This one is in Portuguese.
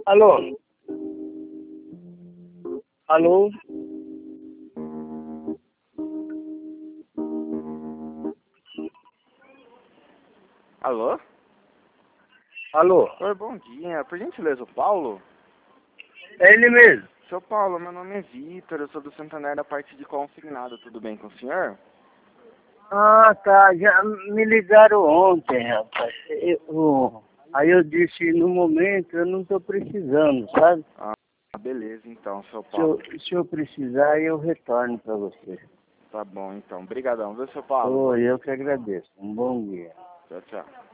Alô? Alô? Alô? Alô? Oi, bom dia. Por gentileza, o Paulo? É ele mesmo. Seu Paulo, meu nome é Vitor, eu sou do Santander da parte de consignado. Tudo bem com o senhor? Ah, tá. Já me ligaram ontem, rapaz. Aí eu disse, no momento eu não estou precisando, sabe? Ah, beleza então, seu Se Paulo. eu, se eu precisar, eu retorno para você. Tá bom então. Obrigadão, viu, seu Paulo? Oi, eu que agradeço. Um bom dia. Tchau, tchau.